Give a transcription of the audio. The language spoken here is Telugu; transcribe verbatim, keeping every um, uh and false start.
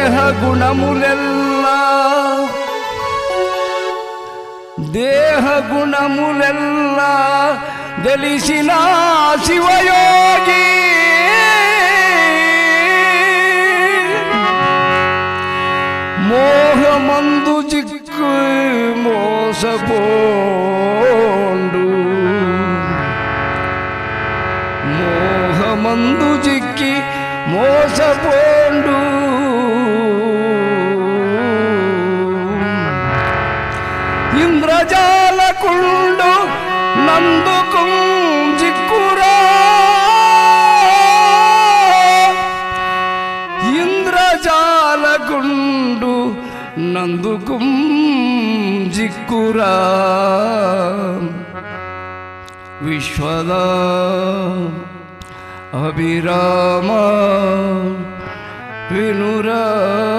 దేహ గుణములెల్లా దేహ గుణములెల్లా తెలిసిన శివయోగి మోహమందు చిక్కు మోసపోండు మోహమందు చిక్కి మోసపోండు ఇంద్రజాలకుండు నందుకు జిక్కురా ఇంద్రజాలకుండు నందుకు జిక్కురా విశ్వద అభిరామ వినురా